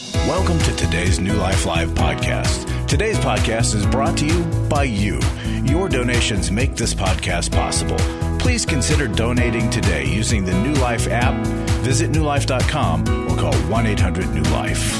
Welcome to today's New Life Live podcast. Today's podcast is brought to you by you. Your donations make this podcast possible. Please consider donating today using the New Life app. Visit newlife.com or call 1-800-NEW-LIFE.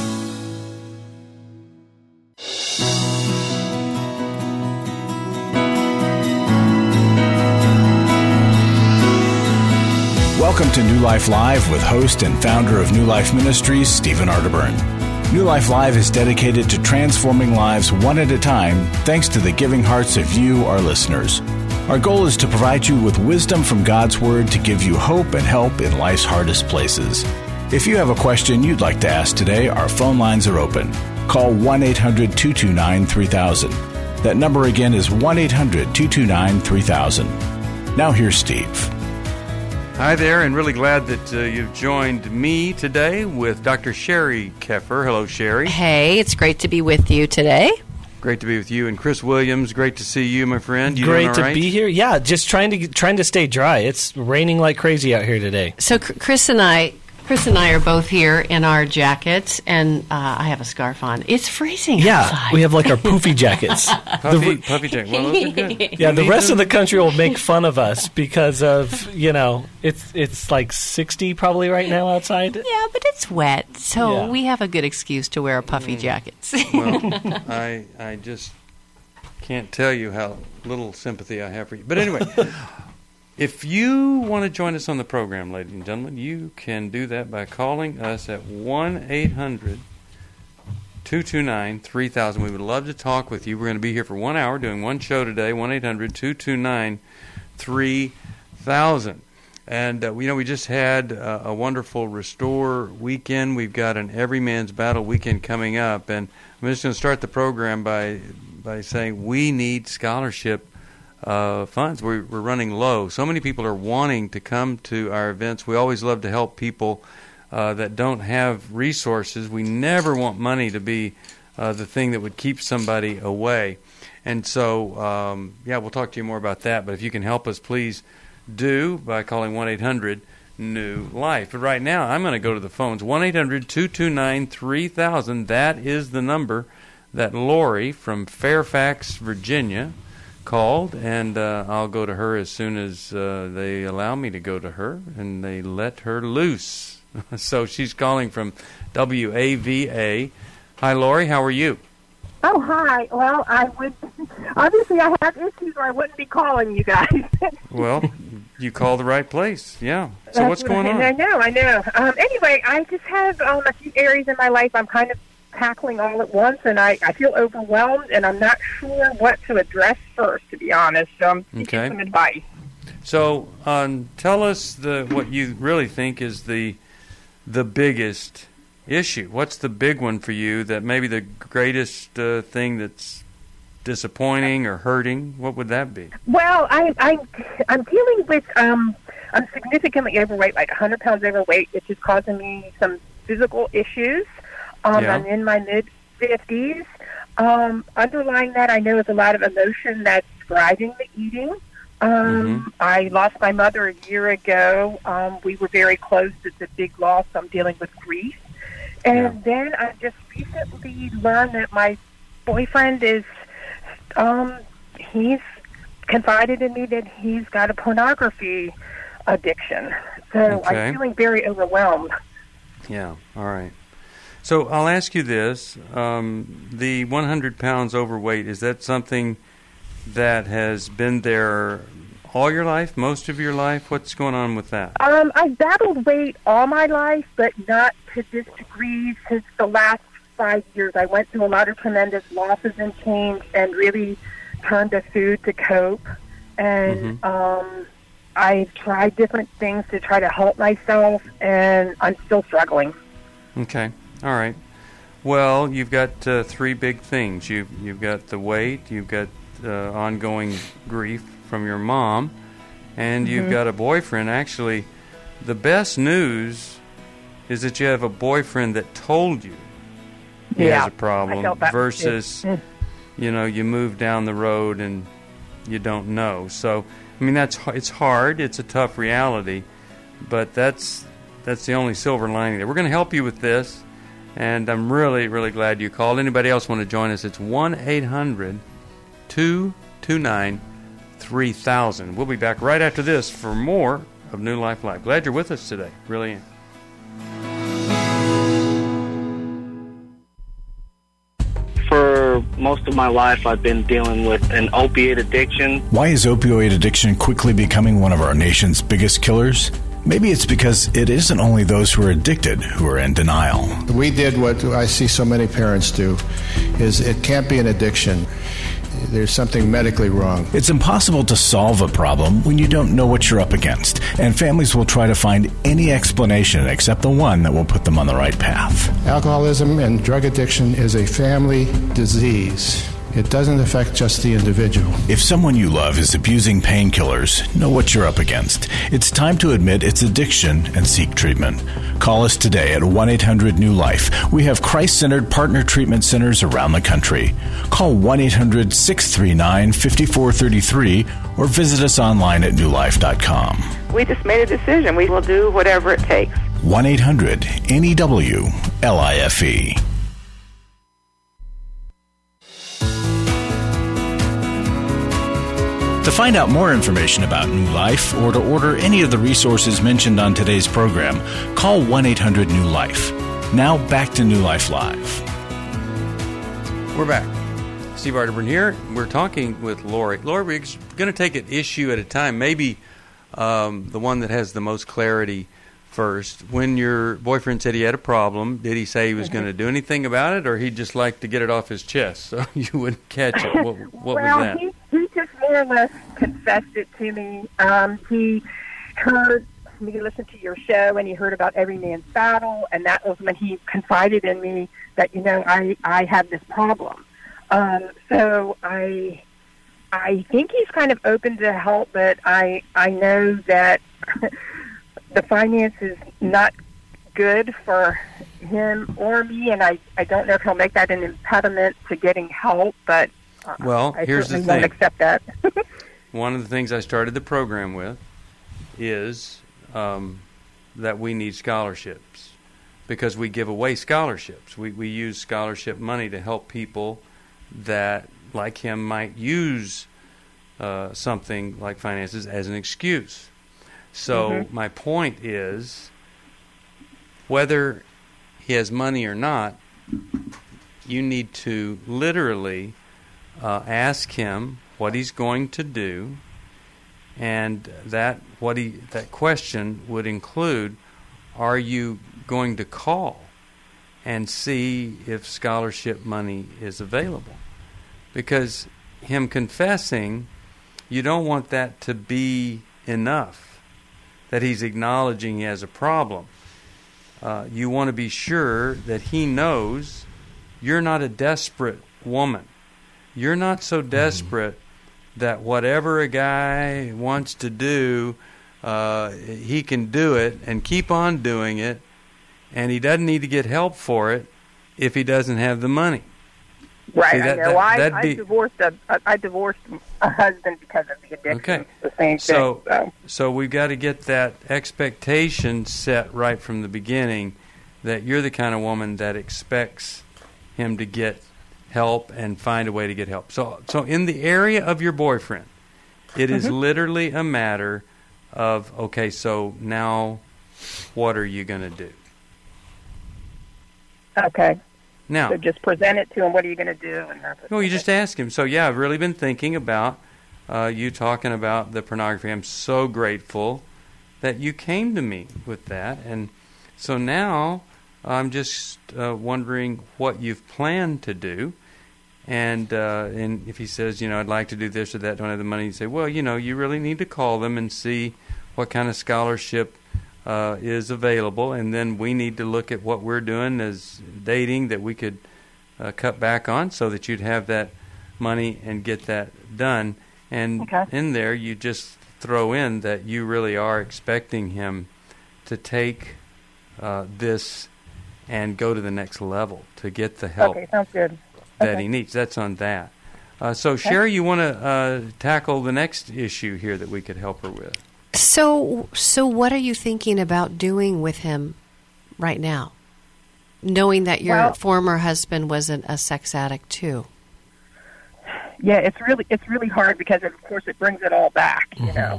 Welcome to New Life Live with host and founder of New Life Ministries, Stephen Arterburn. New Life Live is dedicated to transforming lives one at a time thanks to the giving hearts of you, our listeners. Our goal is to provide you with wisdom from God's Word to give you hope and help in life's hardest places. If you have a question you'd like to ask today, our phone lines are open. Call 1-800-229-3000. That number again is 1-800-229-3000. Now here's Steve. Hi there, and really glad that you've joined me today with Dr. Sherry Keffer. Hello, Sherry. Hey, it's great to be with you today. Great to be with you. And Chris Williams, great to see you, my friend. You great to be here. Yeah, just trying to stay dry. It's raining like crazy out here today. So Chris and I are both here in our jackets, and I have a scarf on. It's freezing outside. We have like our poofy jackets. Puffy jacket. Well, those are good. Yeah, the rest of the country will make fun of us because of, it's like 60 probably right now outside. Yeah, but it's wet, so we have a good excuse to wear puffy jackets. Well, I just can't tell you how little sympathy I have for you. But anyway, if you want to join us on the program, ladies and gentlemen, you can do that by calling us at 1-800-229-3000. We would love to talk with you. We're going to be here for 1 hour doing one show today, 1-800-229-3000. And, we just had a wonderful Restore weekend. We've got an Every Man's Battle weekend coming up. And I'm just going to start the program by saying we need scholarship funds. We're running low. So many people are wanting to come to our events. We always love to help people that don't have resources. We never want money to be the thing that would keep somebody away. And so, we'll talk to you more about that. But if you can help us, please do by calling 1-800-NEW-LIFE. But right now, I'm going to go to the phones. 1-800-229-3000. That is the number that Lori from Fairfax, Virginia, called, and I'll go to her as soon as they allow me to go to her, and they let her loose. So she's calling from WAVA. Hi, Lori. How are you? Oh, hi. Well, obviously I have issues or I wouldn't be calling you guys. Well, you called the right place. Yeah. So what's going on? I know. Anyway, I just have a few areas in my life I'm kind of tackling all at once, and I feel overwhelmed, and I'm not sure what to address first, to be honest. So I'm seeking some advice. So tell us what you really think is the biggest issue. What's the big one for you that maybe the greatest thing that's disappointing or hurting? What would that be? Well, I'm dealing with I'm significantly overweight, like 100 pounds overweight, which is causing me some physical issues. I'm in my mid-50s. Underlying that, I know is a lot of emotion that's driving the eating. I lost my mother a year ago. We were very close. It's a big loss. I'm dealing with grief. And then I just recently learned that my boyfriend is, he's confided in me that he's got a pornography addiction. So I'm feeling very overwhelmed. Yeah, all right. So I'll ask you this. The 100 pounds overweight, is that something that has been there all your life, most of your life? What's going on with that? I've battled weight all my life, but not to this degree since the last 5 years. I went through a lot of tremendous losses and change and really turned to food to cope. And I've tried different things to try to help myself, and I'm still struggling. Okay. All right. Well, you've got three big things. You've got the weight, you've got ongoing grief from your mom, and you've got a boyfriend. Actually, the best news is that you have a boyfriend that told you he has a problem versus, you move down the road and you don't know. So, I mean, it's hard. It's a tough reality, but that's the only silver lining there. We're going to help you with this. And I'm really, really glad you called. Anybody else want to join us? It's 1-800-229-3000. We'll be back right after this for more of New Life Live. Glad you're with us today. Really am. For most of my life, I've been dealing with an opiate addiction. Why is opioid addiction quickly becoming one of our nation's biggest killers? Maybe it's because it isn't only those who are addicted who are in denial. We did what I see so many parents do, is it can't be an addiction. There's something medically wrong. It's impossible to solve a problem when you don't know what you're up against, and families will try to find any explanation except the one that will put them on the right path. Alcoholism and drug addiction is a family disease. It doesn't affect just the individual. If someone you love is abusing painkillers, know what you're up against. It's time to admit it's addiction and seek treatment. Call us today at 1-800-NEW-LIFE. We have Christ-centered partner treatment centers around the country. Call 1-800-639-5433 or visit us online at newlife.com. We just made a decision. We will do whatever it takes. 1-800-NEW-LIFE. To find out more information about New Life or to order any of the resources mentioned on today's program, call 1-800-NEW-LIFE. Now back to New Life Live. We're back. Steve Arterburn here. We're talking with Lori. Lori, we're going to take it issue at a time, maybe the one that has the most clarity first. When your boyfriend said he had a problem, did he say he was going to do anything about it, or he'd just like to get it off his chest so you wouldn't catch it? What was that? He just more or less confessed it to me. He heard me listen to your show, and he heard about Every Man's Battle, and that was when he confided in me that, I have this problem. So I think he's kind of open to help, but I know that the finance is not good for him or me, and I don't know if he'll make that an impediment to getting help, but well, here's the thing. I won't accept that. One of the things I started the program with is that we need scholarships because we give away scholarships. We use scholarship money to help people that, like him, might use something like finances as an excuse. So my point is, whether he has money or not, you need to literally ask him what he's going to do, and that question would include, are you going to call and see if scholarship money is available? Because him confessing, you don't want that to be enough, that he's acknowledging he has a problem. You want to be sure that he knows you're not a desperate woman. You're not so desperate that whatever a guy wants to do, he can do it and keep on doing it, and he doesn't need to get help for it if he doesn't have the money. Right. See, I divorced a husband because of the addiction. Okay. The same thing. So we've got to get that expectation set right from the beginning that you're the kind of woman that expects him to get help and find a way to get help. So in the area of your boyfriend, it is literally a matter of, okay, so now what are you going to do? Okay. Now, so just present it to him. What are you going to do? Well, you just ask him. So, yeah, I've really been thinking about you talking about the pornography. I'm so grateful that you came to me with that. And so now I'm just wondering what you've planned to do. And if he says, I'd like to do this or that, don't have the money, you say, well, you really need to call them and see what kind of scholarship is available, and then we need to look at what we're doing as dating that we could cut back on so that you'd have that money and get that done. And in there, you just throw in that you really are expecting him to take this and go to the next level to get the help sounds good. that he needs. That's on that. So, Sherry, you want to tackle the next issue here that we could help her with? So what are you thinking about doing with him right now? knowing that your former husband was a sex addict too? Yeah, it's really hard because of course it brings it all back, you know.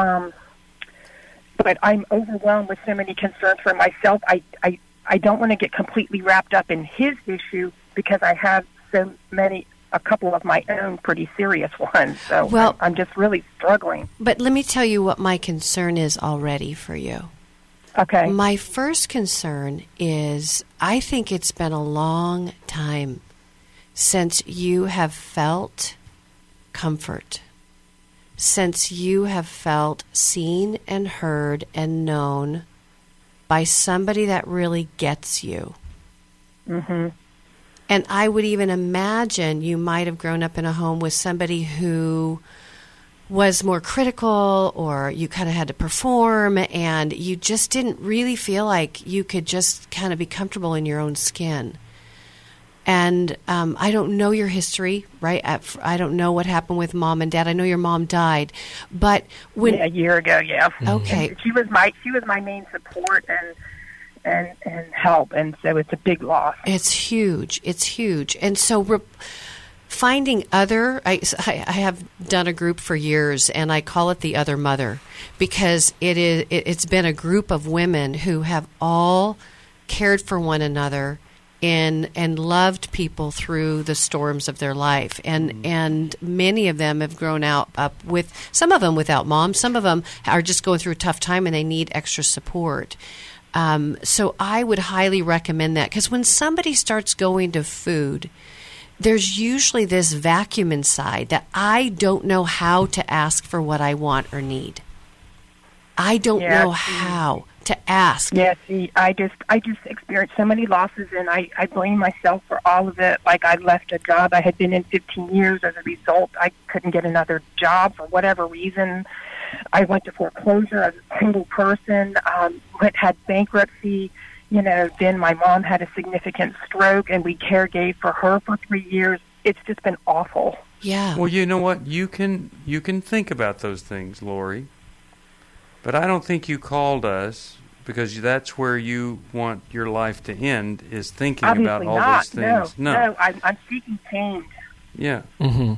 But I'm overwhelmed with so many concerns for myself. I don't want to get completely wrapped up in his issue because I have a couple of my own pretty serious ones. So I'm just really struggling. But let me tell you what my concern is already for you. Okay. My first concern is I think it's been a long time since you have felt comfort, since you have felt seen and heard and known by somebody that really gets you. Mm-hmm. And I would even imagine you might have grown up in a home with somebody who was more critical, or you kind of had to perform, and you just didn't really feel like you could just kind of be comfortable in your own skin. And I don't know your history, right? I don't know what happened with mom and dad. I know your mom died, but when a year ago, yeah. Okay, and she was my main support and help, and so it's a big loss. It's huge. It's huge, and so. Finding other, I have done a group for years, and I call it the Other Mother, because it's been a group of women who have all cared for one another and loved people through the storms of their life, and many of them have grown up with, some of them without mom, some of them are just going through a tough time and they need extra support. So I would highly recommend that, because when somebody starts going to food, there's usually this vacuum inside that I don't know how to ask for what I want or need. I don't know how to ask. Yeah, see, I just experienced so many losses, and I blame myself for all of it. Like, I left a job I had been in 15 years. As a result, I couldn't get another job for whatever reason. I went to foreclosure as a single person, had bankruptcy. You know, then my mom had a significant stroke, and we caregave for her for 3 years. It's just been awful. Yeah. Well, you know what? You can think about those things, Lori. But I don't think you called us because that's where you want your life to end, is thinking Obviously about all not. those things. No, I'm seeking change. Yeah. Mm-hmm.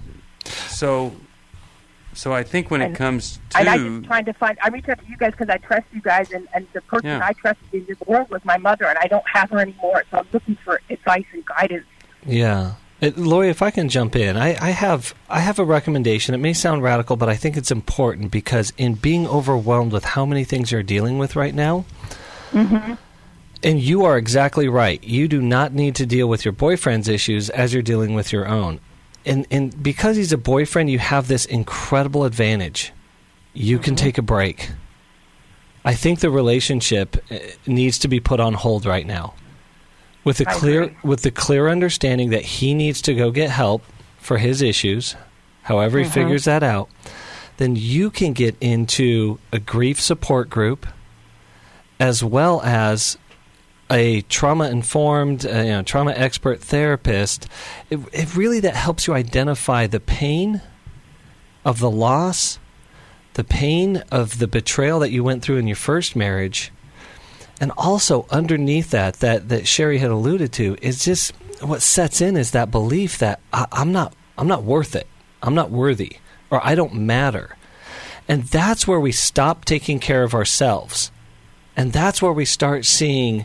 So I think when it comes to... And I'm just trying to find... I reached out to you guys because I trust you guys, and the person I trusted in this world was my mother, and I don't have her anymore, so I'm looking for advice and guidance. Yeah. Lori, if I can jump in, I have a recommendation. It may sound radical, but I think it's important, because in being overwhelmed with how many things you're dealing with right now, mm-hmm. and you are exactly right, you do not need to deal with your boyfriend's issues as you're dealing with your own. And because he's a boyfriend, you have this incredible advantage. You can take a break. I think the relationship needs to be put on hold right now, with the clear understanding that he needs to go get help for his issues, however he figures that out. Then you can get into a grief support group, as well as a trauma-informed, trauma expert therapist. It really that helps you identify the pain of the loss, the pain of the betrayal that you went through in your first marriage, and also underneath that Sherry had alluded to, is just what sets in is that belief that I'm not worth it, I'm not worthy, or I don't matter. And that's where we stop taking care of ourselves, and that's where we start seeing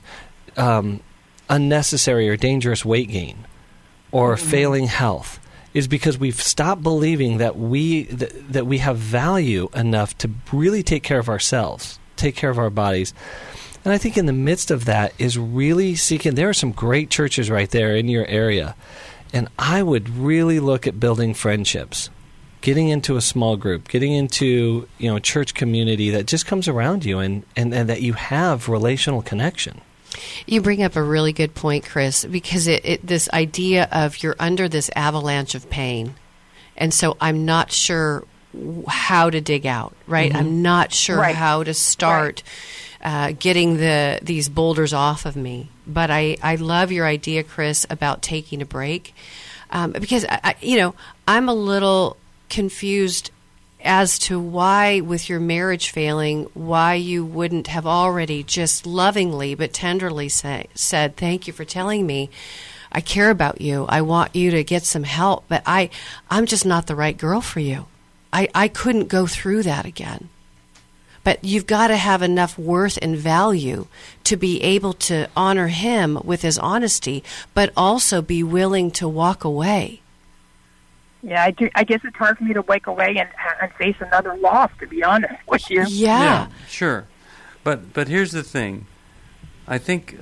unnecessary or dangerous weight gain or failing health, is because we've stopped believing that we have value enough to really take care of ourselves, take care of our bodies. And I think in the midst of that is really seeking, there are some great churches right there in your area, and I would really look at building friendships, getting into a small group, getting into a church community that just comes around you and that you have relational connection. You bring up a really good point, Chris, because this idea of you're under this avalanche of pain, and so I'm not sure how to dig out, right? Mm-hmm. I'm not sure how to start getting these boulders off of me. But I love your idea, Chris, about taking a break, because I'm a little confused as to why, with your marriage failing, why you wouldn't have already just lovingly but tenderly said, thank you for telling me. I care about you. I want you to get some help, but I'm just not the right girl for you. I couldn't go through that again. But you've got to have enough worth and value to be able to honor him with his honesty, but also be willing to walk away. Yeah, I guess it's hard for me to walk away and face another loss, to be honest with you. Yeah, sure. But here's the thing. I think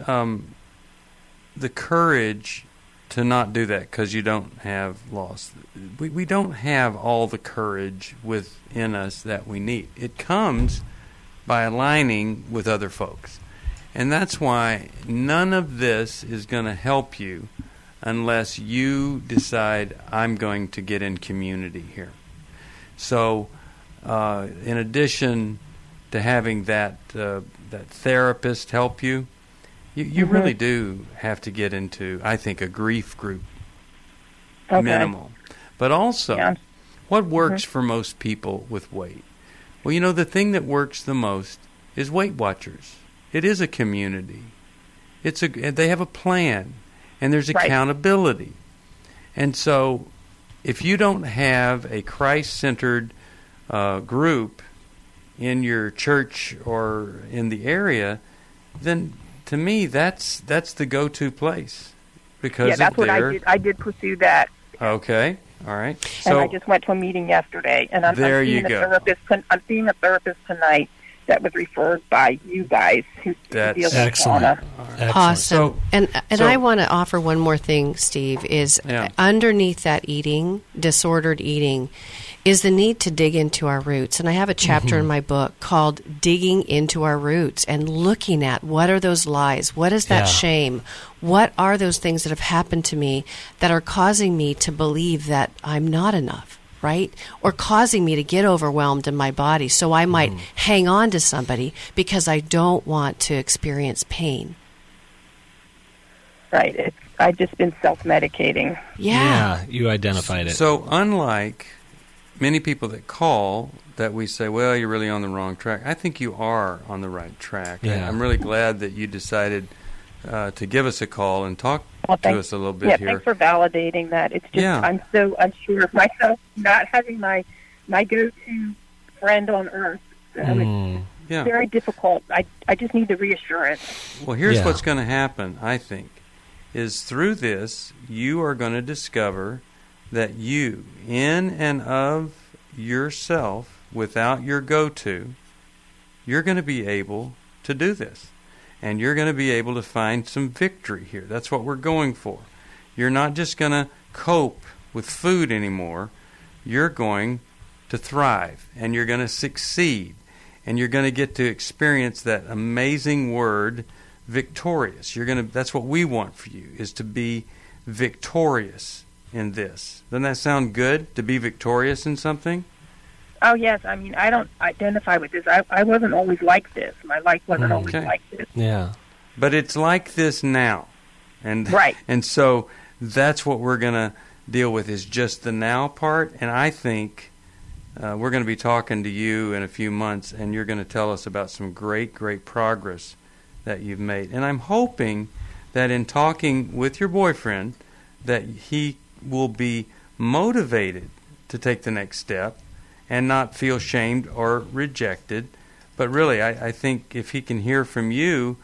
the courage to not do that, because you don't have loss. We don't have all the courage within us that we need. It comes by aligning with other folks. And that's why none of this is going to help you unless you decide, I'm going to get in community here. So in addition to having that therapist help you, you really do have to get into, I think, a grief group, minimal. But also, what works for most people with weight? Well, the thing that works the most is Weight Watchers. It is a community. They have a plan, and there's accountability. And so if you don't have a Christ-centered group in your church or in the area, then to me that's the go-to place. Because that's what I did. I did pursue that. Okay. All right. And I just went to a meeting yesterday, and I'm seeing a therapist tonight that was referred by you guys who deals with excellent. Awesome. So, and I want to offer one more thing, Steve, is underneath that disordered eating, is the need to dig into our roots. And I have a chapter in my book called Digging into Our Roots and looking at what are those lies? What is that shame? What are those things that have happened to me that are causing me to believe that I'm not enough, right? Or causing me to get overwhelmed in my body so I might hang on to somebody because I don't want to experience pain. Right. I've just been self-medicating. Yeah, you identified it. So unlike many people that call that we say, well, you're really on the wrong track, I think you are on the right track. Yeah. I'm really glad that you decided to give us a call and talk to us a little bit here. Thanks for validating that. It's just I'm so unsure of myself, not having my go-to friend on earth. It's very difficult. I just need the reassurance. Well, here's what's going to happen, I think, is through this, you are going to discover that you, in and of yourself, without your go-to, you're going to be able to do this. And you're going to be able to find some victory here. That's what we're going for. You're not just going to cope with food anymore. You're going to thrive, and you're going to succeed, and you're going to get to experience that amazing word, victorious. That's what we want for you, is to be victorious in this. Doesn't that sound good, to be victorious in something? Oh, yes. I mean, I don't identify with this. I wasn't always like this. My life wasn't always like this. Yeah. But it's like this now. And so that's what we're going to deal with, is just the now part. And I think we're going to be talking to you in a few months, and you're going to tell us about some great, great progress that you've made. And I'm hoping that in talking with your boyfriend that he will be motivated to take the next step and not feel shamed or rejected. But really, I think if he can hear from you,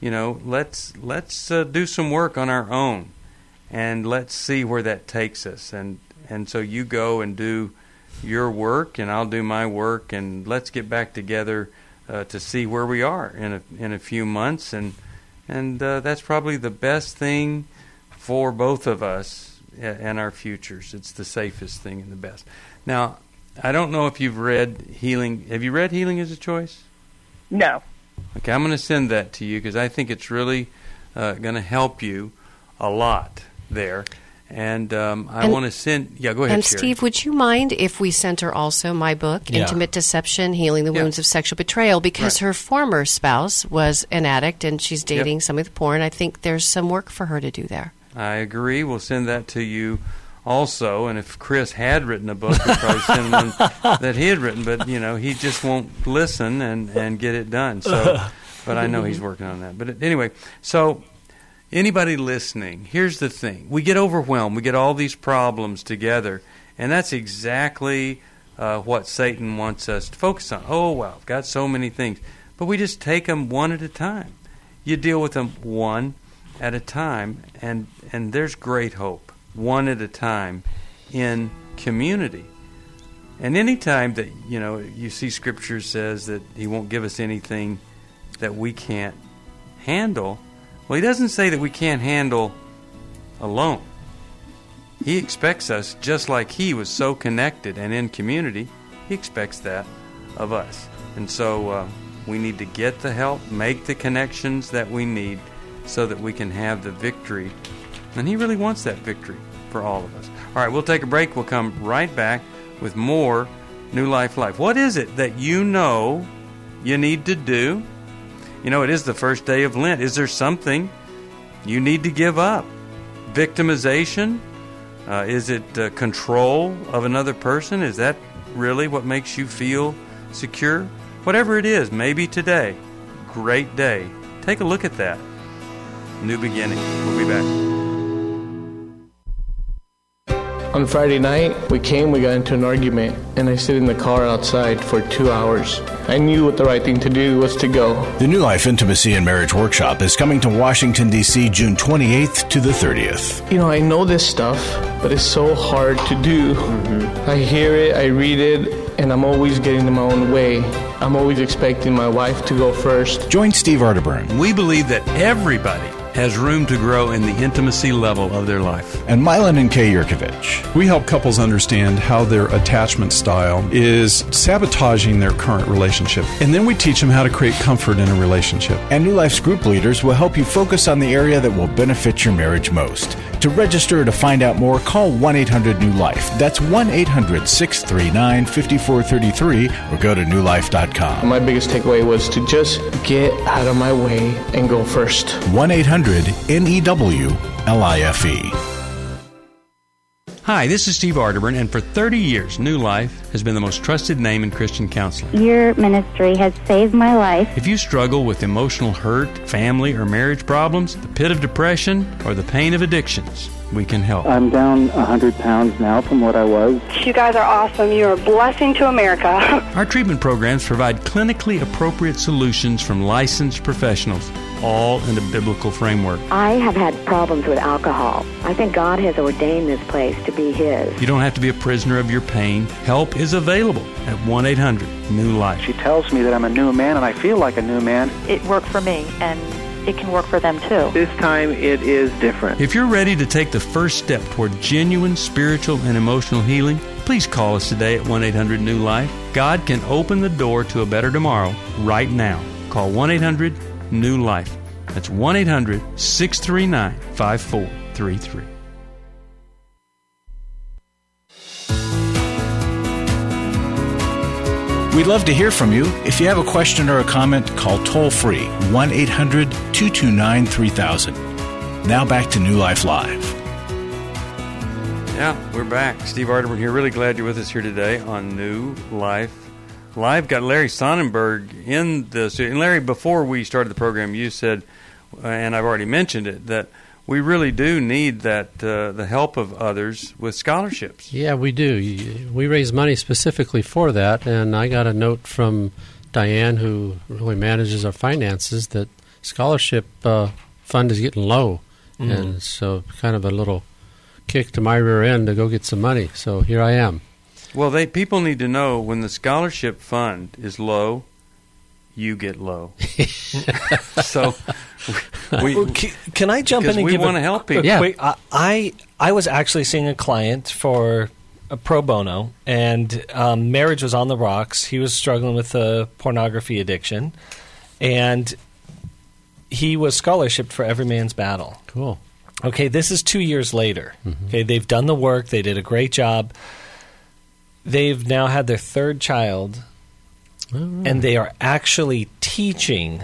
let's do some work on our own, and let's see where that takes us. And so you go and do your work, and I'll do my work, and let's get back together to see where we are in a few months. And that's probably the best thing for both of us and our futures. It's the safest thing and the best. Now, I don't know if you've read Healing. Have you read Healing is a Choice? No. Okay, I'm going to send that to you because I think it's really going to help you a lot there. And I want to send... Yeah, go ahead, And Sherry. Steve, would you mind if we sent her also my book, Intimate Deception, Healing the Wounds of Sexual Betrayal, because her former spouse was an addict and she's dating somebody with porn. I think there's some work for her to do there. I agree. We'll send that to you also. And if Chris had written a book, he'd probably send one that he had written. But, he just won't listen and get it done. So, but I know he's working on that. But anyway, so anybody listening, here's the thing. We get overwhelmed. We get all these problems together. And that's exactly what Satan wants us to focus on. Oh, wow, I've got so many things. But we just take them one at a time. You deal with them one at a time, and there's great hope, one at a time, in community. And any time that, you see Scripture says that He won't give us anything that we can't handle, well, He doesn't say that we can't handle alone. He expects us, just like He was so connected and in community, He expects that of us. And so we need to get the help, make the connections that we need so that we can have the victory. And He really wants that victory for all of us. All right, we'll take a break. We'll come right back with more New Life Live. What is it that you need to do? It is the first day of Lent. Is there something you need to give up? Victimization? Is it control of another person? Is that really what makes you feel secure? Whatever it is, maybe today, great day. Take a look at that. New beginning. We'll be back. On Friday night, we got into an argument, and I stayed in the car outside for 2 hours. I knew what the right thing to do was to go. The New Life Intimacy and Marriage Workshop is coming to Washington, D.C., June 28th to the 30th. I know this stuff, but it's so hard to do. I hear it, I read it, and I'm always getting in my own way. I'm always expecting my wife to go first. Join Steve Arterburn. We believe that everybody has room to grow in the intimacy level of their life. And Milan and Kay Yurkovich. We help couples understand how their attachment style is sabotaging their current relationship. And then we teach them how to create comfort in a relationship. And New Life's group leaders will help you focus on the area that will benefit your marriage most. To register or to find out more, call 1-800-NEW-LIFE. That's 1-800-639-5433 or go to newlife.com. My biggest takeaway was to just get out of my way and go first. 1-800-NEWLIFE. Hi, this is Steve Arterburn, and for 30 years, New Life has been the most trusted name in Christian counseling. Your ministry has saved my life. If you struggle with emotional hurt, family or marriage problems, the pit of depression, or the pain of addictions, we can help. I'm down 100 pounds now from what I was. You guys are awesome. You're a blessing to America. Our treatment programs provide clinically appropriate solutions from licensed professionals, all in a biblical framework. I have had problems with alcohol. I think God has ordained this place to be His. You don't have to be a prisoner of your pain. Help is available at 1-800-NEW-LIFE. She tells me that I'm a new man, and I feel like a new man. It worked for me, and it can work for them too. This time it is different. If you're ready to take the first step toward genuine spiritual and emotional healing, please call us today at 1-800-NEW-LIFE. God can open the door to a better tomorrow right now. Call 1-800-NEW-LIFE. That's 1-800-639-5433. We'd love to hear from you. If you have a question or a comment, call toll-free 1-800-229-3000. Now back to New Life Live. Yeah, we're back. Steve Arterburn here. Really glad you're with us here today on New Life Live. Got Larry Sonnenberg in the studio. And Larry, before we started the program, you said, and I've already mentioned it, that we really do need that the help of others with scholarships. Yeah, we do. We raise money specifically for that, and I got a note from Diane, who really manages our finances, that scholarship fund is getting low, and so kind of a little kick to my rear end to go get some money. So here I am. Well, people need to know when the scholarship fund is low, you get low. So, can I jump in and we want to help people? Yeah. I was actually seeing a client for a pro bono, and marriage was on the rocks. He was struggling with a pornography addiction, and he was scholarshiped for Every Man's Battle. Cool. Okay, this is 2 years later. Okay, they've done the work. They did a great job. They've now had their third child. And they are actually teaching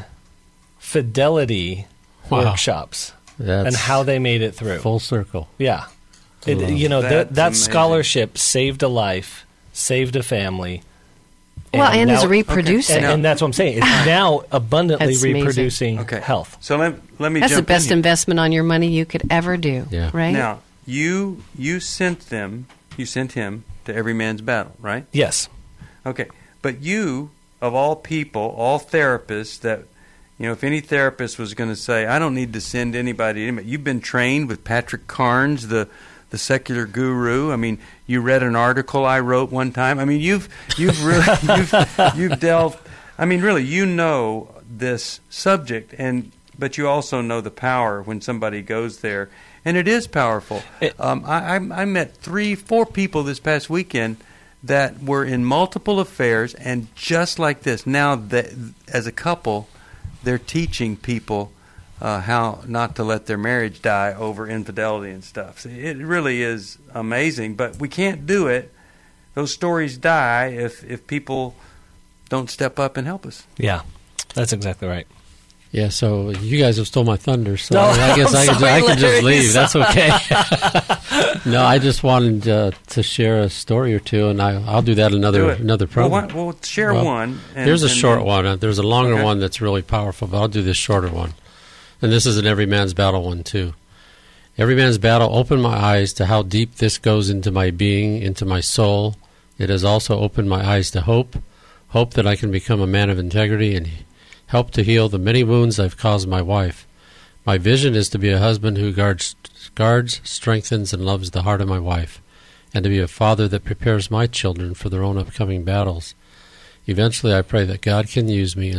fidelity workshops and how they made it through. Full circle. Yeah. That scholarship saved a life, saved a family. Well, and is reproducing. And that's what I'm saying. It's now abundantly reproducing health. So let me That's jump the best in investment on your money you could ever do, right? Now, you sent him to Every Man's Battle, right? Yes. Okay. But you, of all people, all therapists that, if any therapist was going to say, I don't need to send anybody, you've been trained with Patrick Carnes, the secular guru. I mean, you read an article I wrote one time. I mean, you've delved. I mean, really, you know this subject, but you also know the power when somebody goes there, and it is powerful. I met 3-4 people this past weekend that were in multiple affairs, and just like this, now that as a couple, they're teaching people how not to let their marriage die over infidelity and stuff. So it really is amazing, but we can't do it. Those stories die if people don't step up and help us. Yeah, that's exactly right. Yeah, so you guys have stole my thunder, so I guess I can just leave. That's okay. No, I just wanted to share a story or two, and I'll do that another program. Well, share one. There's a short one. There's a longer one that's really powerful, but I'll do this shorter one. And this is an Every Man's Battle one, too. Every Man's Battle opened my eyes to how deep this goes into my being, into my soul. It has also opened my eyes to hope that I can become a man of integrity and help to heal the many wounds I've caused my wife. My vision is to be a husband who guards, strengthens, and loves the heart of my wife, and to be a father that prepares my children for their own upcoming battles. Eventually, I pray that God can use me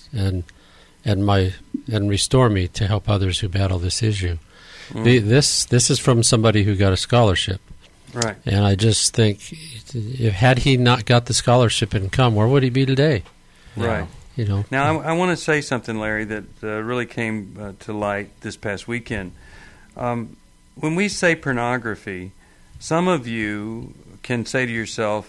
and restore me to help others who battle this issue. This is from somebody who got a scholarship. Right. And I just think, had he not got the scholarship and come, where would he be today? Right. Now, I want to say something, Larry, that really came to light this past weekend. When we say pornography, some of you can say to yourself,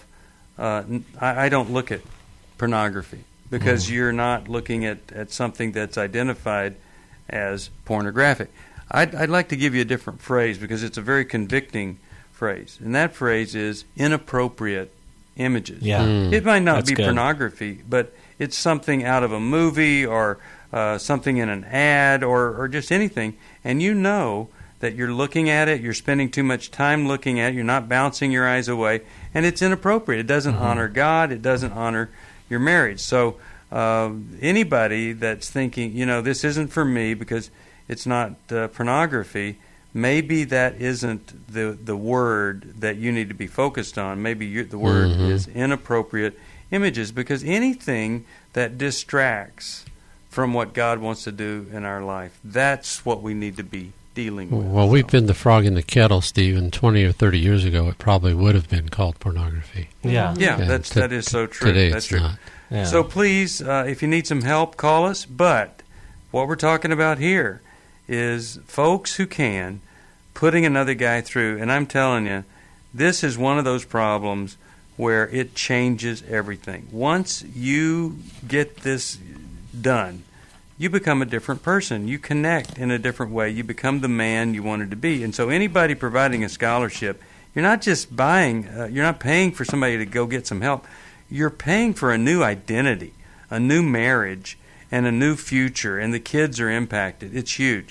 I don't look at pornography, because you're not looking at something that's identified as pornographic. I'd like to give you a different phrase, because it's a very convicting phrase, and that phrase is inappropriate images. Yeah. It might not That's be good. Pornography, but it's something out of a movie or something in an ad or just anything, and you know that you're looking at it, you're spending too much time looking at it, you're not bouncing your eyes away, and it's inappropriate. It doesn't honor God, it doesn't honor your marriage. So anybody that's thinking, this isn't for me because it's not pornography, maybe that isn't the word that you need to be focused on. Maybe the word is inappropriate images, because anything that distracts from what God wants to do in our life, that's what we need to be dealing with. Well, we've been the frog in the kettle, Steve, and 20 or 30 years ago it probably would have been called pornography. Yeah, that is so true. Today that's it's true. not. Yeah. So please, if you need some help, call us. But what we're talking about here is folks who can, putting another guy through. And I'm telling you, this is one of those problems where it changes everything. Once you get this done, you become a different person. You connect in a different way. You become the man you wanted to be. And so anybody providing a scholarship, you're not just you're not paying for somebody to go get some help. You're paying for a new identity, a new marriage, and a new future, and the kids are impacted. It's huge.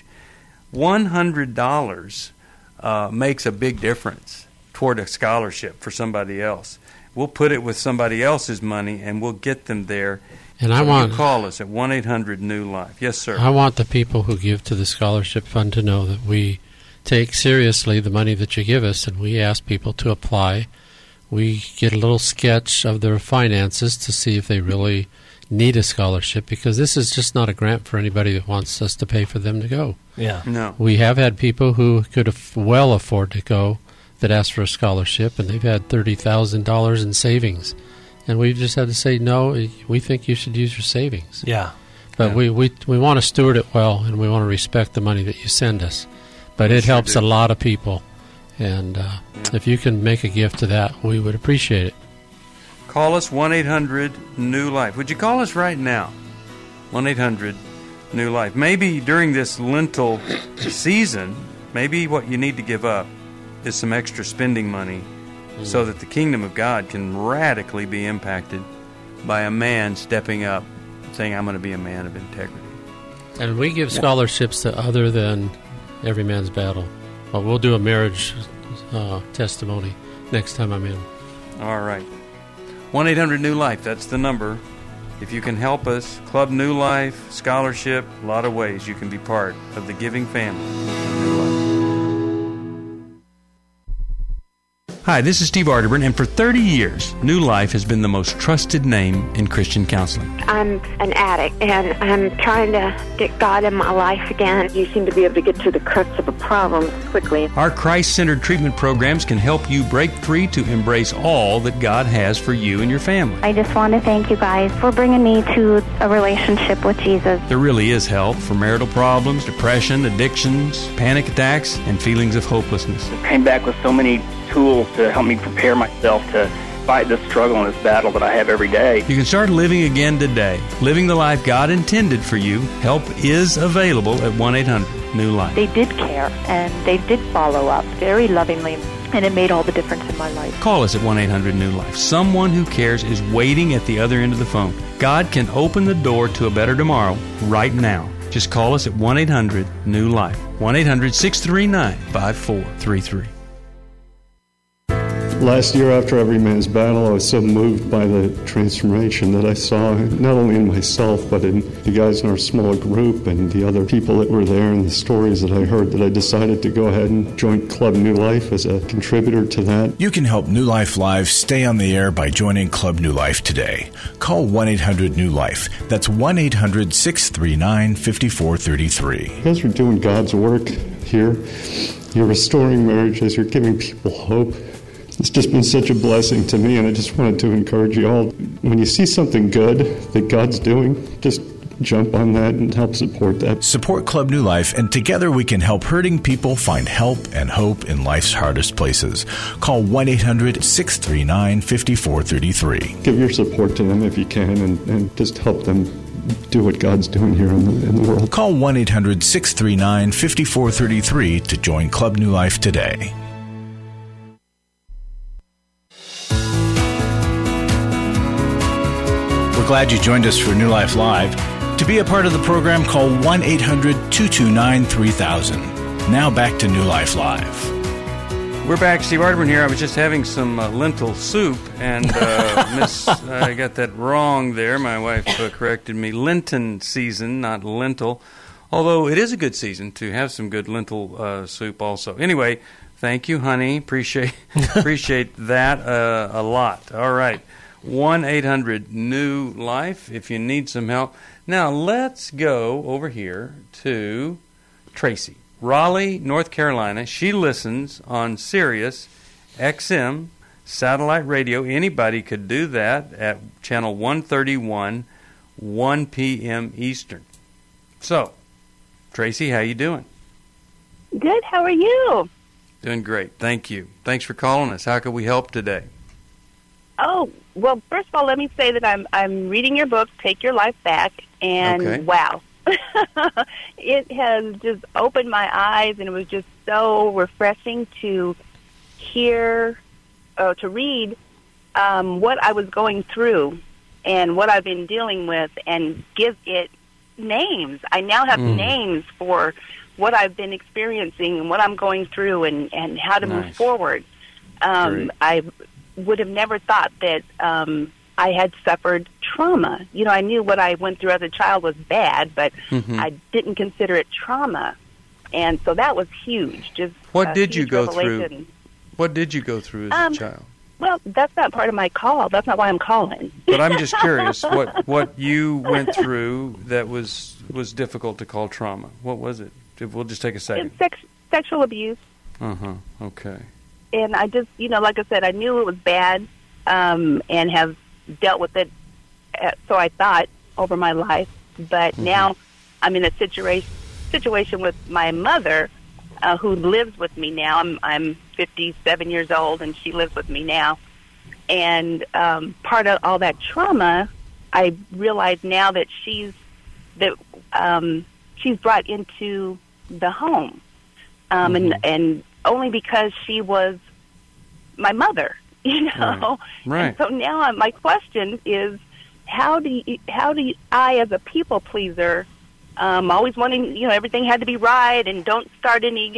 $100 makes a big difference toward a scholarship for somebody else. We'll put it with somebody else's money, and we'll get them there. And you call us at 1-800-NEW-LIFE. Yes, sir. I want the people who give to the scholarship fund to know that we take seriously the money that you give us, and we ask people to apply. We get a little sketch of their finances to see if they really need a scholarship, because this is just not a grant for anybody that wants us to pay for them to go. Yeah. No. We have had people who could well afford to go that asked for a scholarship, and they've had $30,000 in savings. And we've just had to say, no, we think you should use your savings. Yeah. But we want to steward it well, and we want to respect the money that you send us. But it helps a lot of people. And if you can make a gift to that, we would appreciate it. Call us 1-800-NEW-LIFE. Would you call us right now? 1-800-NEW-LIFE. Maybe during this Lenten season, maybe what you need to give up is some extra spending money so that the kingdom of God can radically be impacted by a man stepping up, saying, I'm going to be a man of integrity. And we give scholarships to other than Every Man's Battle. Well, we'll do a marriage testimony next time I'm in. All right. 1-800-NEW-LIFE, that's the number. If you can help us, Club New Life, scholarship, a lot of ways you can be part of the giving family of New Life. Hi, this is Steve Arterburn, and for 30 years, New Life has been the most trusted name in Christian counseling. I'm an addict, and I'm trying to get God in my life again. You seem to be able to get to the crux of a problem quickly. Our Christ-centered treatment programs can help you break free to embrace all that God has for you and your family. I just want to thank you guys for bringing me to a relationship with Jesus. There really is help for marital problems, depression, addictions, panic attacks, and feelings of hopelessness. I came back with so many tools to help me prepare myself to fight this struggle and this battle that I have every day. You can start living again today, living the life God intended for you. Help is available at 1-800-NEW-LIFE. They did care, and they did follow up very lovingly, and it made all the difference in my life. Call us at 1-800-NEW-LIFE. Someone who cares is waiting at the other end of the phone. God can open the door to a better tomorrow right now. Just call us at 1-800-NEW-LIFE. 1-800-639-5433. Last year, after Every Man's Battle, I was so moved by the transformation that I saw not only in myself, but in the guys in our small group and the other people that were there and the stories that I heard, that I decided to go ahead and join Club New Life as a contributor to that. You can help New Life Live stay on the air by joining Club New Life today. Call 1-800-NEW-LIFE. That's 1-800-639-5433. You guys are doing God's work here. You're restoring marriages. You're giving people hope. It's just been such a blessing to me, and I just wanted to encourage you all. When you see something good that God's doing, just jump on that and help support that. Support Club New Life, and together we can help hurting people find help and hope in life's hardest places. Call 1-800-639-5433. Give your support to them if you can, and just help them do what God's doing here in the world. Call 1-800-639-5433 to join Club New Life today. We're glad you joined us for New Life Live. To be a part of the program, call 1-800-229-3000. Now back to New Life Live. We're back. Steve Arterburn here. I was just having some lentil soup, and I got that wrong there. My wife corrected me. Lenten season, not lentil. Although it is a good season to have some good lentil soup also. Anyway, thank you, honey. Appreciate that a lot. All right. 1-800-NEW-LIFE if you need some help. Now, let's go over here to Tracy. Raleigh, North Carolina. She listens on Sirius XM satellite radio. Anybody could do that at channel 131, 1 p.m. Eastern. So, Tracy, how you doing? Good. How are you? Doing great. Thank you. Thanks for calling us. How can we help today? Oh, well, first of all, let me say that I'm reading your book, Take Your Life Back, and wow. It has just opened my eyes, and it was just so refreshing to hear, to read what I was going through and what I've been dealing with, and give it names. I now have names for what I've been experiencing and what I'm going through, and how to move forward. I would have never thought that I had suffered trauma. You know, I knew what I went through as a child was bad, but I didn't consider it trauma. And so that was huge. Just what did you go through? What did you go through as a child? Well, that's not part of my call. That's not why I'm calling. But I'm just curious what you went through that was difficult to call trauma. What was it? We'll just take a second. Sexual abuse. Okay. And I just, like I said, I knew it was bad, and have dealt with it, so I thought, over my life. But now I'm in a situation with my mother, who lives with me now. I'm 57 years old, and she lives with me now. And part of all that trauma, I realize now that she's brought into the home. And only because she was my mother, you know. Right. And so now my question is, how do I, as a people pleaser, always wanting, everything had to be right and don't start any,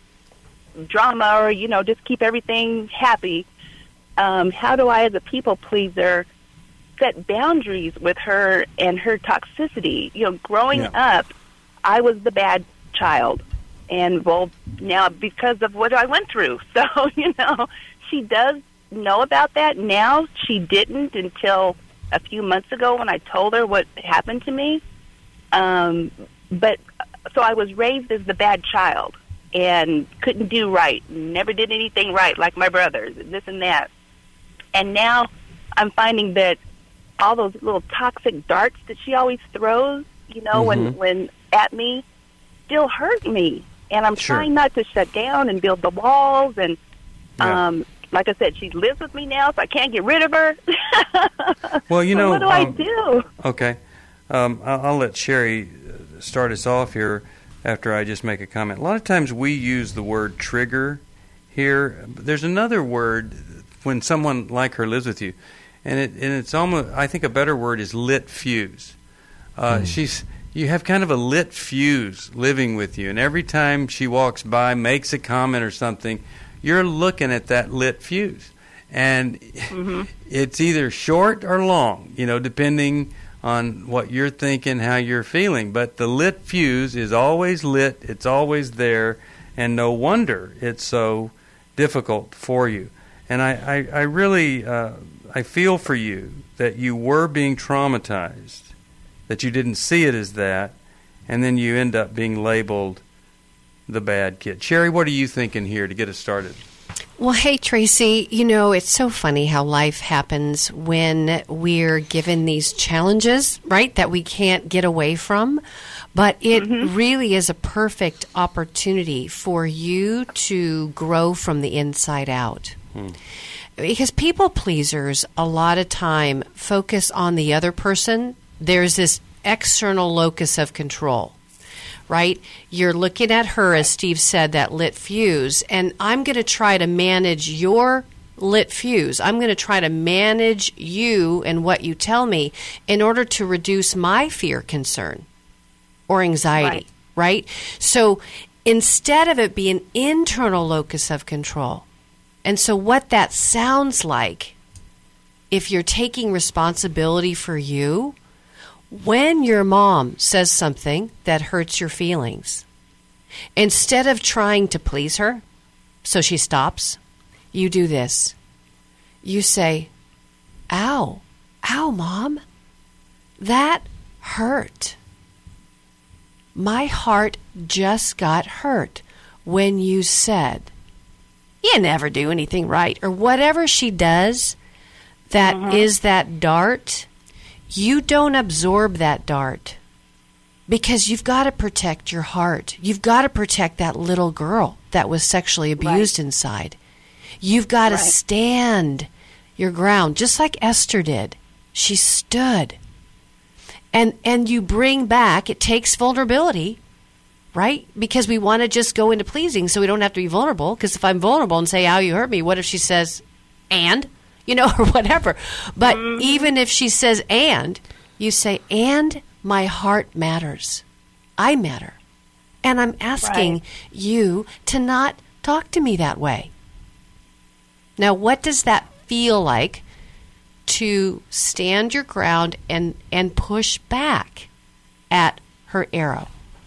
drama or, just keep everything happy. How do I, as a people pleaser, set boundaries with her and her toxicity? Growing up, I was the bad child. And, well, now because of what I went through. So, she does know about that now. She didn't until a few months ago when I told her what happened to me. But so I was raised as the bad child and couldn't do right, never did anything right like my brothers, and this and that. And now I'm finding that all those little toxic darts that she always throws, when at me, still hurt me. And I'm trying not to shut down and build the walls. And like I said, she lives with me now, so I can't get rid of her. Well, so what do I do? Okay. I'll let Sherry start us off here after I just make a comment. A lot of times we use the word trigger here. There's another word when someone like her lives with you, and it's almost, I think a better word is lit fuse. You have kind of a lit fuse living with you, and every time she walks by, makes a comment or something, you're looking at that lit fuse. And it's either short or long, depending on what you're thinking, how you're feeling. But the lit fuse is always lit, it's always there, and no wonder it's so difficult for you. And I really, I feel for you that you were being traumatized, that you didn't see it as that, and then you end up being labeled the bad kid. Sherry, what are you thinking here to get us started? Well, hey, Tracy, it's so funny how life happens when we're given these challenges, right, that we can't get away from. But it really is a perfect opportunity for you to grow from the inside out. Because people pleasers a lot of time focus on the other person. There's this external locus of control, right? You're looking at her, as Steve said, that lit fuse, and I'm going to try to manage your lit fuse. I'm going to try to manage you and what you tell me in order to reduce my fear, concern, or anxiety, right? So instead of it being an internal locus of control, and so what that sounds like, if you're taking responsibility for you, when your mom says something that hurts your feelings, instead of trying to please her so she stops, you do this. You say, ow, Mom, that hurt. My heart just got hurt when you said, you never do anything right, or whatever she does that is that dart. You don't absorb that dart because you've got to protect your heart. You've got to protect that little girl that was sexually abused inside. You've got to stand your ground, just like Esther did. She stood. And you bring back, it takes vulnerability, right? Because we want to just go into pleasing so we don't have to be vulnerable. Because if I'm vulnerable and say, ow, you hurt me, what if she says, and? Or whatever. But even if she says, and, you say, and my heart matters. I matter. And I'm asking you to not talk to me that way. Now, what does that feel like to stand your ground and push back at her arrow?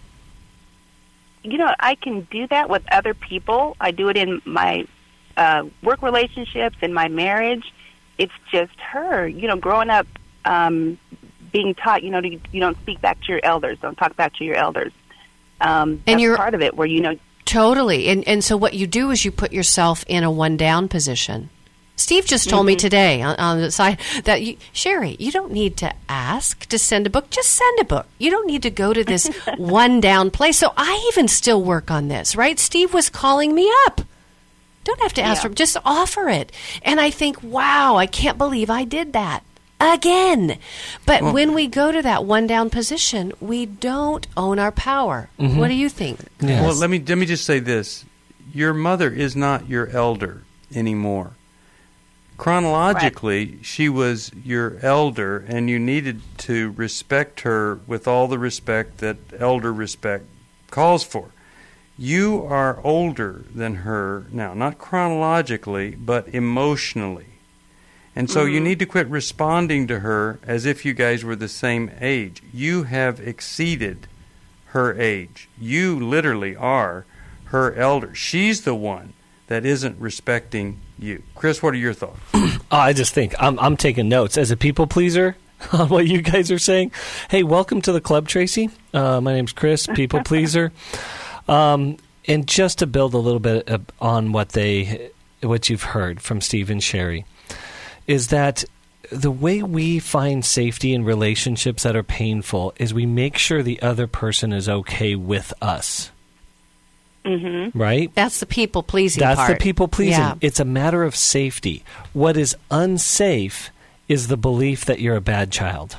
I can do that with other people. I do it in my work relationships, in my marriage. It's just her, growing up, being taught, you don't speak back to your elders, don't talk back to your elders. And you're part of it where, Totally. And so what you do is you put yourself in a one-down position. Steve just told me today on the side that, Sherry, you don't need to ask to send a book. Just send a book. You don't need to go to this one-down place. So I even still work on this, right? Steve was calling me up. Don't have to ask for it. Just offer it. And I think, wow, I can't believe I did that again. But when we go to that one-down position, we don't own our power. What do you think? Yes. Well, let me just say this. your mother is not your elder anymore. Chronologically, she was your elder, and you needed to respect her with all the respect that elder respect calls for. You are older than her now, not chronologically, but emotionally. And so you need to quit responding to her as if you guys were the same age. You have exceeded her age. You literally are her elder. She's the one that isn't respecting you. Chris, what are your thoughts? I just think I'm taking notes as a people pleaser on what you guys are saying. Hey, welcome to the club, Tracy. My name's Chris, people pleaser. And just to build a little bit on what you've heard from Steve and Sherry, is that the way we find safety in relationships that are painful is we make sure the other person is okay with us. Mm-hmm. Right? That's the people-pleasing part. That's the people-pleasing. Yeah. It's a matter of safety. What is unsafe is the belief that you're a bad child.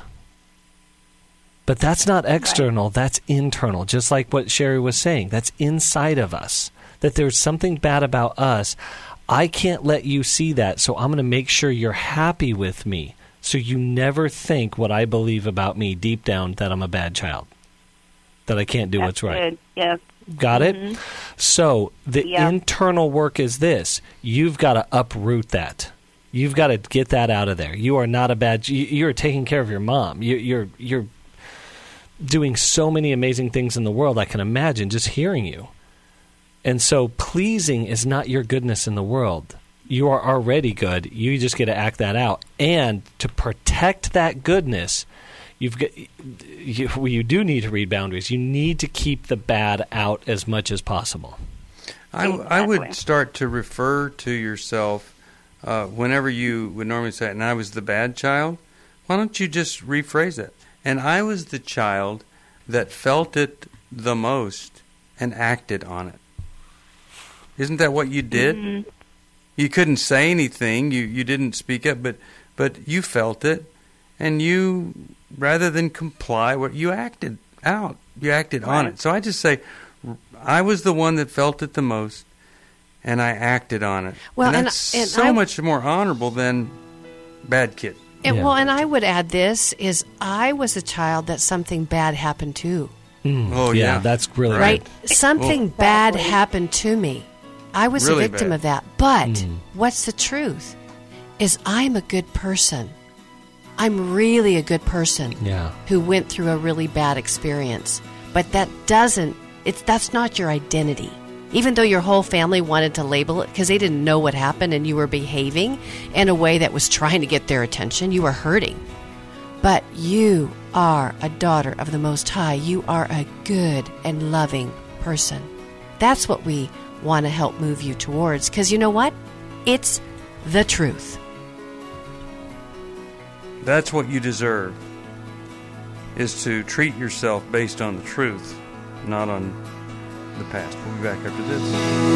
But that's not external, right. That's internal, just like what Sherry was saying. That's inside of us, that there's something bad about us. I can't let you see that, so I'm going to make sure you're happy with me, so you never think what I believe about me deep down, that I'm a bad child, that I can't do what's right. Good. Yes. Got it? So the internal work is this. You've got to uproot that. You've got to get that out of there. You are not a bad... You're taking care of your mom. You're doing so many amazing things in the world, I can imagine, just hearing you. And so pleasing is not your goodness in the world. You are already good. You just get to act that out. And to protect that goodness, you do need to read boundaries. You need to keep the bad out as much as possible. I would start to refer to yourself whenever you would normally say, and I was the bad child. Why don't you just rephrase it? And I was the child that felt it the most and acted on it. Isn't that what you did? Mm-hmm. You couldn't say anything. You didn't speak up, but you felt it, and you, rather than comply, you acted out. You acted on it. So I just say, I was the one that felt it the most, and I acted on it. Well, and that's much more honorable than bad kid. Well, and I would add this, is I was a child that something bad happened to. Oh, yeah. That's really right. Something bad happened to me. I was really a victim of that. But what's the truth? Is I'm a good person. I'm really a good person who went through a really bad experience. But that's not your identity. Even though your whole family wanted to label it because they didn't know what happened and you were behaving in a way that was trying to get their attention, you were hurting. But you are a daughter of the Most High. You are a good and loving person. That's what we want to help move you towards, because you know what? It's the truth. That's what you deserve, is to treat yourself based on the truth, not on the past. We'll be back after this.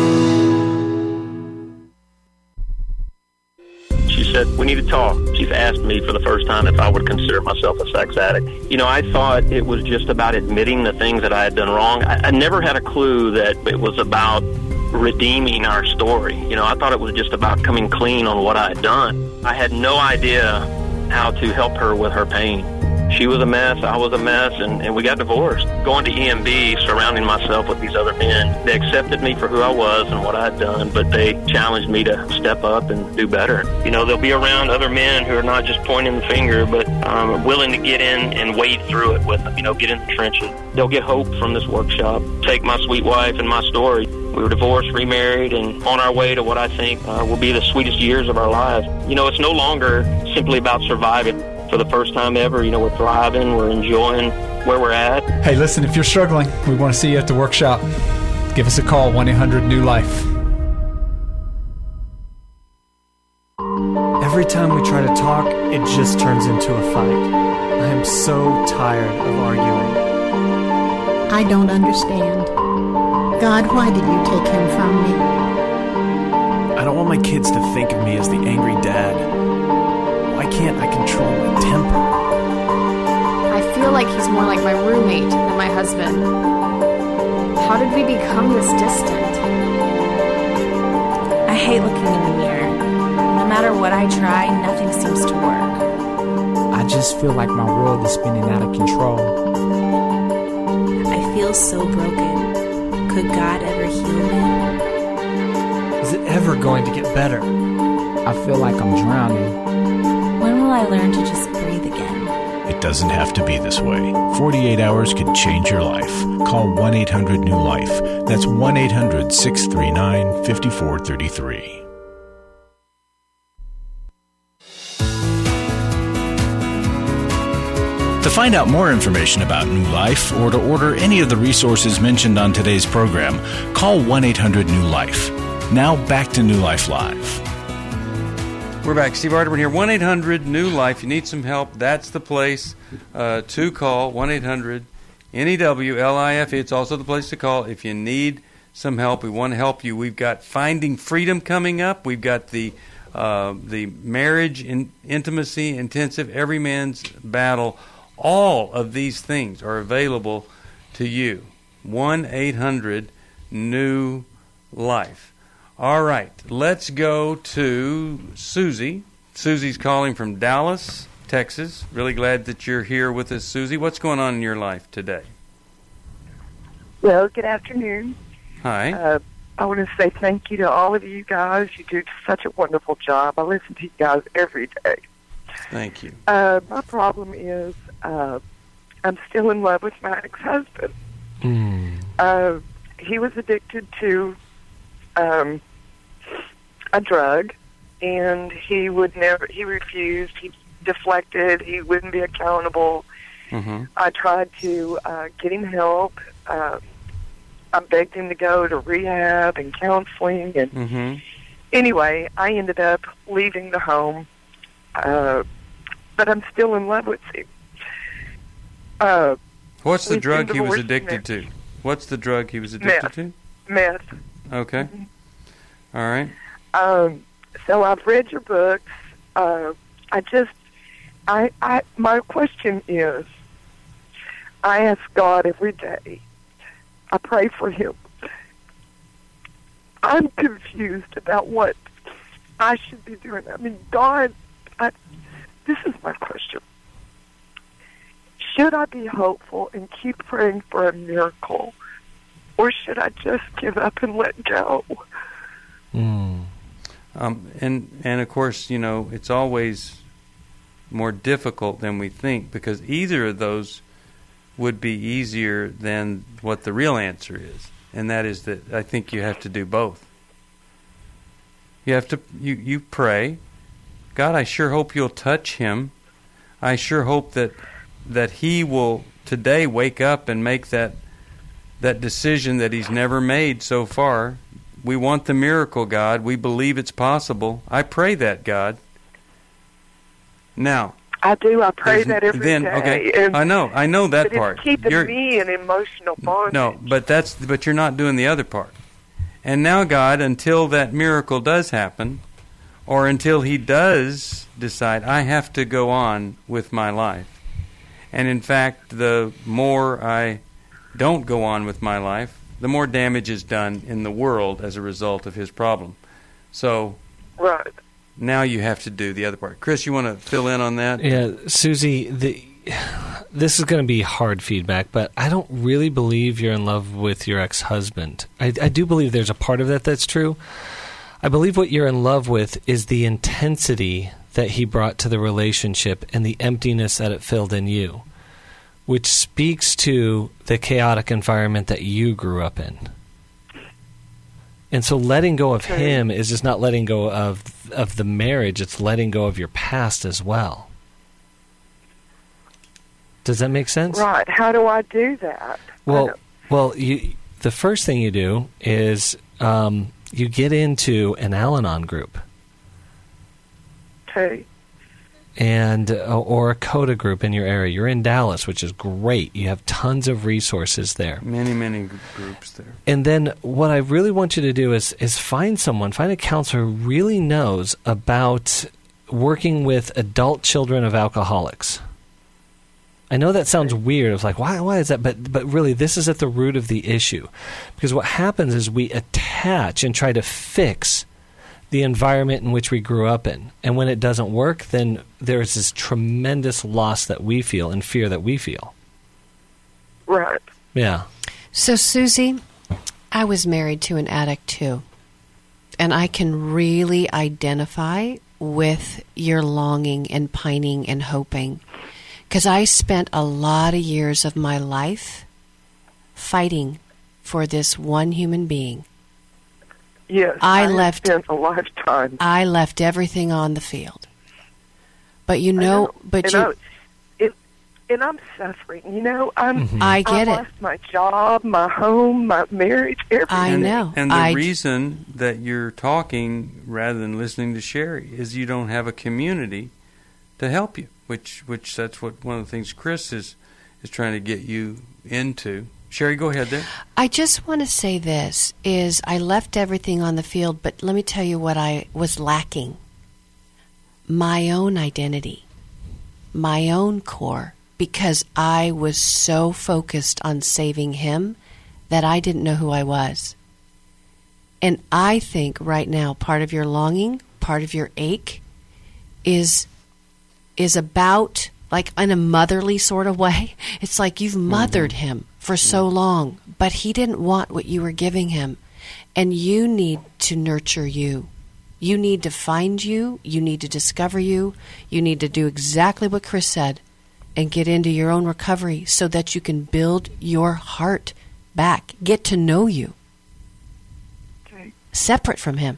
She said, we need to talk. She's asked me for the first time if I would consider myself a sex addict. You know, I thought it was just about admitting the things that I had done wrong. I never had a clue that it was about redeeming our story. You know, I thought it was just about coming clean on what I had done. I had no idea how to help her with her pain. She was a mess, I was a mess, and we got divorced. Going to EMB, surrounding myself with these other men, they accepted me for who I was and what I had done, but they challenged me to step up and do better. You know, they'll be around other men who are not just pointing the finger, but willing to get in and wade through it with them, you know, get in the trenches. They'll get hope from this workshop. Take my sweet wife and my story. We were divorced, remarried, and on our way to what I think will be the sweetest years of our lives. You know, it's no longer simply about surviving. For the first time ever, you know, we're thriving, we're enjoying where we're at. Hey, listen, if you're struggling, we want to see you at the workshop. Give us a call, 1-800-NEW-LIFE. Every time we try to talk, it just turns into a fight. I am so tired of arguing. I don't understand. God, why did you take him from me? I don't want my kids to think of me as the angry dad. Why can't I control my temper? I feel like he's more like my roommate than my husband. How did we become this distant? hate looking in the mirror. No matter what I try, nothing seems to work. I just feel like my world is spinning out of control. I feel so broken. Could God ever heal me? Is it ever going to get better? I feel like I'm drowning. When will I learn to just breathe again? It doesn't have to be this way. 48 hours could change your life. Call 1-800-NEW-LIFE. That's 1-800-639-5433. To find out more information about New Life or to order any of the resources mentioned on today's program, call 1-800-NEW-LIFE. Now back to New Life Live. We're back. Steve Arterburn here. 1-800-NEW-LIFE. You need some help, that's the place to call. 1-800-NEW-LIFE. It's also the place to call if you need some help. We want to help you. We've got Finding Freedom coming up. We've got the Marriage Intimacy Intensive, Every Man's Battle. All of these things are available to you. 1-800-NEW-LIFE. All right, let's go to Susie. Susie's calling from Dallas, Texas. Really glad that you're here with us, Susie. What's going on in your life today? Well, good afternoon. Hi. I want to say thank you to all of you guys. You do such a wonderful job. I listen to you guys every day. Thank you. My problem is I'm still in love with my ex-husband. He was addicted to a drug, and he refused. He deflected. He wouldn't be accountable. I tried to get him help. I begged him to go to rehab and counseling, and anyway, I ended up leaving the home, but I'm still in love with him. What's the drug he was addicted to? What's the drug he was addicted to? Meth. Okay. All right. So I've read your books. My question is, I ask God every day. I pray for him. I'm confused about what I should be doing. I mean, God, this is my question. Should I be hopeful and keep praying for a miracle, or should I just give up and let go? And of course, you know, it's always more difficult than we think, because either of those would be easier than what the real answer is, and that is that I think you have to do both. You have to you pray, God, I sure hope you'll touch him. I sure hope that he will today wake up and make that decision that he's never made so far. We want the miracle, God. We believe it's possible. I pray that, God. Now, I do. I pray that every day. Okay, and, I know that but part. It's keeping me in emotional bondage. No, but you're not doing the other part. And now, God, until that miracle does happen, or until he does decide, I have to go on with my life. And in fact, the more I don't go on with my life, the more damage is done in the world as a result of his problem. So, right. Now you have to do the other part. Chris, you want to fill in on that? Yeah, Susie, this is going to be hard feedback, but I don't really believe you're in love with your ex-husband. I do believe there's a part of that that's true. I believe what you're in love with is the intensity that he brought to the relationship and the emptiness that it filled in you, which speaks to the chaotic environment that you grew up in. And so letting go of him is just not letting go of the marriage, it's letting go of your past as well. Does that make sense? Right. How do I do that? Well, the first thing you do is you get into an Al-Anon group. Okay. And or a CODA group in your area. You're in Dallas, which is great. You have tons of resources there. Many groups there. And then what I really want you to do is find a counselor who really knows about working with adult children of alcoholics. I know that sounds weird. It's like, why is that? But really, this is at the root of the issue. Because what happens is we attach and try to fix the environment in which we grew up in. And when it doesn't work, then there's this tremendous loss that we feel and fear that we feel. Right. Yeah. So, Susie, I was married to an addict too. And I can really identify with your longing and pining and hoping. Because I spent a lot of years of my life fighting for this one human being. Yes, I spent a lifetime. I left everything on the field. But and I'm suffering. I get it. I lost my job, my home, my marriage, everything. I know. And the reason that you're talking rather than listening to Sherry is you don't have a community to help you, which that's what one of the things Chris is trying to get you into. Sherry, go ahead there. I just want to say this, is I left everything on the field, but let me tell you what I was lacking. My own identity, my own core, because I was so focused on saving him that I didn't know who I was. And I think right now part of your longing, part of your ache is about, like in a motherly sort of way, it's like you've mothered him for so long, but he didn't want what you were giving him. And you need to nurture you. You need to find you. You need to discover you. You need to do exactly what Chris said and get into your own recovery so that you can build your heart back. Get to know you. Okay. Separate from him.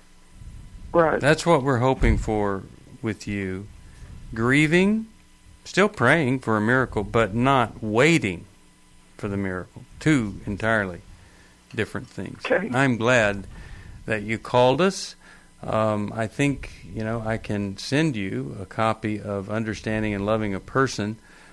Right. That's what we're hoping for with you. Grieving, still praying for a miracle, but not waiting for the miracle. Two entirely different things. Okay. I'm glad that you called us. I think, I can send you a copy of Understanding and Loving a Person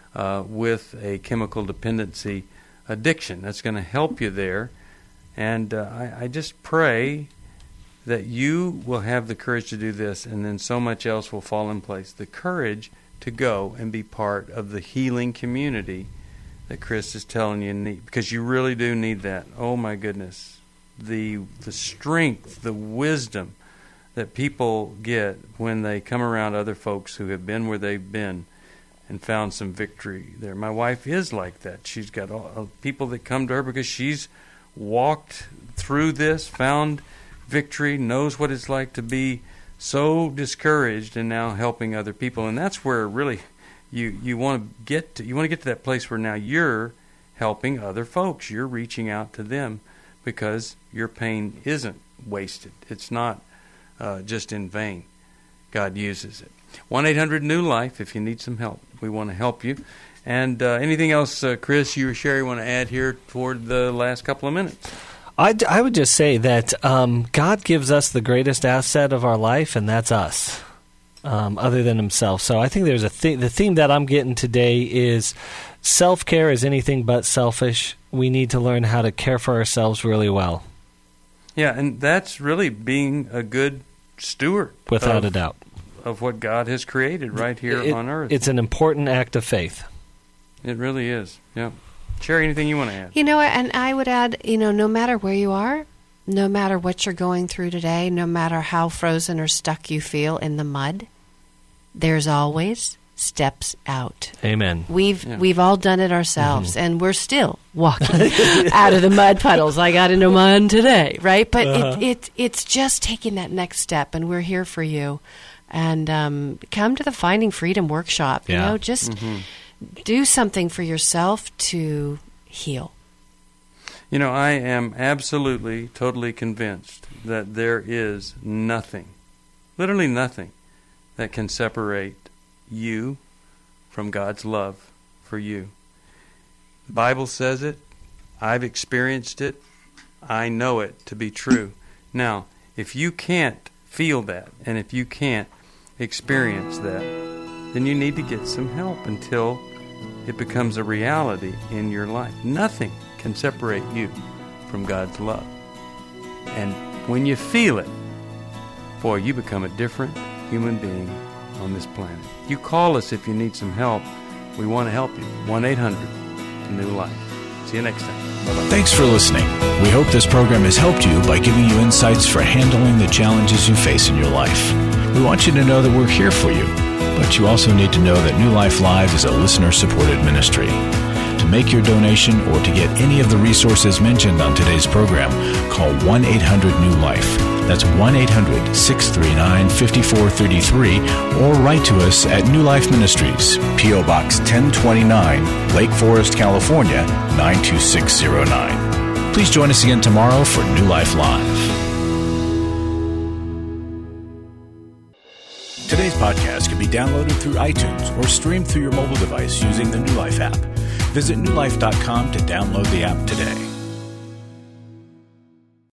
with a chemical dependency addiction. That's going to help you there. And I just pray that you will have the courage to do this, and then so much else will fall in place. The courage to go and be part of the healing community that Chris is telling you need, because you really do need that. Oh my goodness, the strength, the wisdom that people get when they come around other folks who have been where they've been and found some victory there. My wife is like that. She's got people that come to her because she's walked through this, found victory, knows what it's like to be so discouraged, and now helping other people. And that's where really you want to get to. You want to get to that place where now you're helping other folks. You're reaching out to them because your pain isn't wasted. It's not just in vain. God uses it. 1-800-NEW-LIFE if you need some help. We want to help you. And anything else, Chris, you or Sherry want to add here toward the last couple of minutes? I would just say that God gives us the greatest asset of our life, and that's us, other than himself. So I think there's the theme that I'm getting today is self-care is anything but selfish. We need to learn how to care for ourselves really well. Yeah, and that's really being a good steward. Without a doubt. Of what God has created right here on earth. It's an important act of faith. It really is, yeah. Sherry, anything you want to add? And I would add, no matter where you are, no matter what you're going through today, no matter how frozen or stuck you feel in the mud, there's always steps out. Amen. We've all done it ourselves, and we're still walking out of the mud puddles. I got into one today, right? But it's just taking that next step, and we're here for you. And come to the Finding Freedom workshop. Just do something for yourself to heal. I am absolutely, totally convinced that there is nothing, literally nothing, that can separate you from God's love for you. The Bible says it. I've experienced it. I know it to be true. Now, if you can't feel that, and if you can't experience that, then you need to get some help until it becomes a reality in your life. Nothing can separate you from God's love. And when you feel it, boy, you become a different human being on this planet. You call us if you need some help. We want to help you. 1-800-NEW-LIFE. See you next time. Bye-bye. Thanks for listening. We hope this program has helped you by giving you insights for handling the challenges you face in your life. We want you to know that we're here for you, but you also need to know that New Life Live is a listener-supported ministry. To make your donation or to get any of the resources mentioned on today's program, call 1-800-NEW-LIFE. That's 1-800-639-5433, or write to us at New Life Ministries, P.O. Box 1029, Lake Forest, California, 92609. Please join us again tomorrow for New Life Live. Today's podcast can be downloaded through iTunes or streamed through your mobile device using the New Life app. Visit newlife.com to download the app today.